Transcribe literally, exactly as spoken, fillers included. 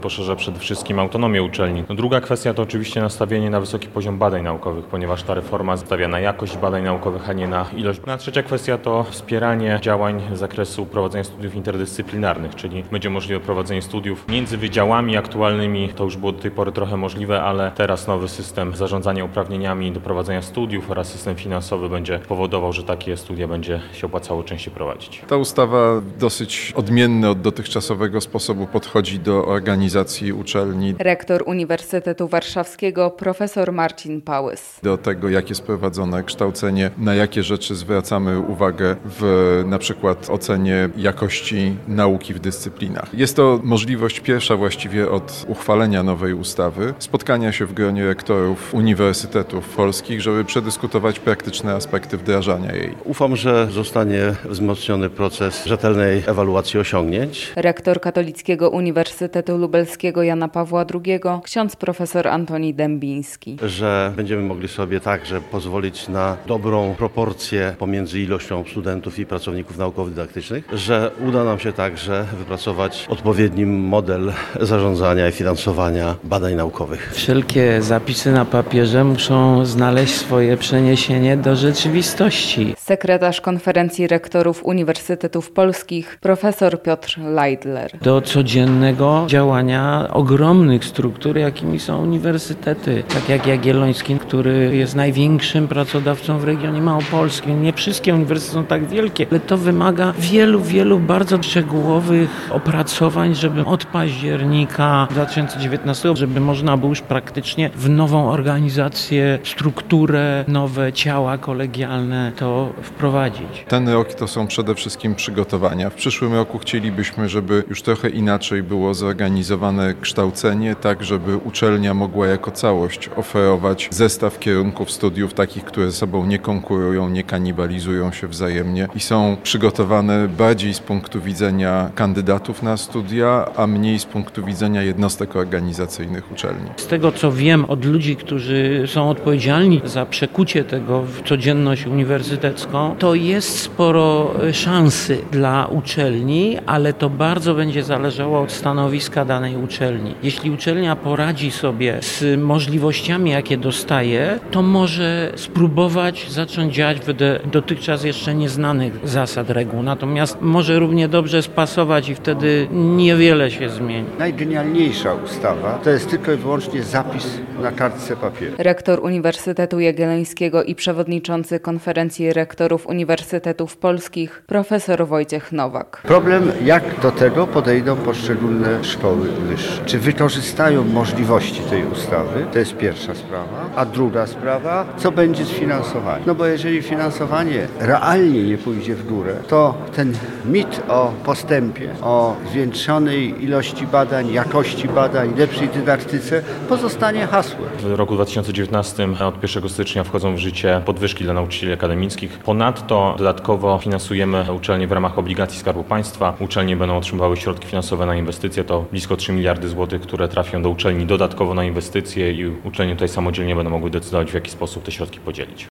Poszerza przede wszystkim autonomię uczelni. No druga kwestia to oczywiście nastawienie na wysoki poziom badań naukowych, ponieważ ta reforma stawia na jakość badań naukowych, a nie na ilość. A trzecia kwestia to wspieranie działań z zakresu prowadzenia studiów interdyscyplinarnych, czyli będzie możliwe prowadzenie studiów między wydziałami aktualnymi. To już było do tej pory trochę możliwe, ale teraz nowy system zarządzania uprawnieniami do prowadzenia studiów oraz system finansowy będzie powodował, że takie studia będzie się opłacało częściej prowadzić. Ta ustawa w dosyć odmienny od dotychczasowego sposobu podchodzi do organizacji uczelni. Rektor Uniwersytetu Warszawskiego profesor Marcin Pałys. Do tego, jak jest prowadzone kształcenie, na jakie rzeczy zwracamy uwagę w na przykład ocenie jakości nauki w dyscyplinach. Jest to możliwość pierwsza właściwie od uchwalenia nowej ustawy, spotkania się w gronie rektorów uniwersytetów polskich, żeby przedyskutować praktyczne aspekty wdrażania jej. Ufam, że zostanie wzmocniony proces rzetelnej ewaluacji osiągnięć. Rektor Katolickiego Uniwersytetu Lubelskiego Jana Pawła drugiego, ksiądz profesor Antoni Dębiński. Że będziemy mogli sobie także pozwolić na dobrą proporcję pomiędzy ilością studentów i pracowników naukowo-dydaktycznych, że uda nam się także wypracować odpowiedni model zarządzania i finansowania badań naukowych. Wszelkie zapisy na papierze muszą znaleźć swoje przeniesienie do rzeczywistości. Sekretarz Konferencji Rektorów Uniwersytetów Polskich, profesor Piotr Leidler. Do codziennego działania ogromnych struktur, jakimi są uniwersytety, tak jak Jagielloński, który jest największym pracodawcą w regionie małopolskim. Nie wszystkie uniwersytety są tak wielkie, ale to wymaga wielu, wielu bardzo szczegółowych opracowań, żeby od października dwa tysiące dziewiętnastego, żeby można było już praktycznie w nową organizację, strukturę, nowe ciała kolegialne to wprowadzić. Ten rok to są przede wszystkim przygotowania. W przyszłym roku chcielibyśmy, żeby już trochę inaczej było zorganizowane kształcenie, tak żeby uczelnia mogła jako całość oferować zestaw kierunków studiów takich, które ze sobą nie konkurują, nie kanibalizują się wzajemnie i są przygotowane bardziej z punktu widzenia kandydatów na studia, a mniej z punktu widzenia jednostek organizacyjnych uczelni. Z tego co wiem od ludzi, którzy są odpowiedzialni za przekucie tego w codzienność uniwersytecką, to jest sporo szansy dla uczelni, ale to bardzo będzie zależało od stanowiska danej uczelni. Jeśli uczelnia poradzi sobie z możliwościami, jakie dostaje, to może spróbować zacząć działać wedle dotychczas jeszcze nieznanych zasad, reguł. Natomiast może równie dobrze spasować i wtedy niewiele się zmieni. Najgenialniejsza ustawa to jest tylko i wyłącznie zapis na kartce papieru. Rektor Uniwersytetu Jagiellońskiego i przewodniczący Konferencji Rektorów Uniwersytetów Polskich, profesor Wojciech Nowak. Problem, jak do tego podejdą poszczególne szkoły wyższe. Czy wykorzystają możliwości tej ustawy? To jest pierwsza sprawa. A druga sprawa, co będzie z finansowaniem? No bo jeżeli finansowanie realnie nie pójdzie w górę, to ten mit o postępie, o zwiększonej ilości badań, jakości badań, lepszej dydaktyce pozostanie hasłem. W roku dwa tysiące dziewiętnastym od pierwszego stycznia wchodzą w życie podwyżki dla nauczycieli akademickich. Ponadto dodatkowo finansujemy uczelnie w ramach obligacji Skarbu Państwa. Uczelnie będą otrzymywały środki finansowe na inwestycje, to blisko trzy miliardy złotych, które trafią do uczelni dodatkowo na inwestycje i uczelnie tutaj samodzielnie będą mogły decydować, w jaki sposób te środki podzielić.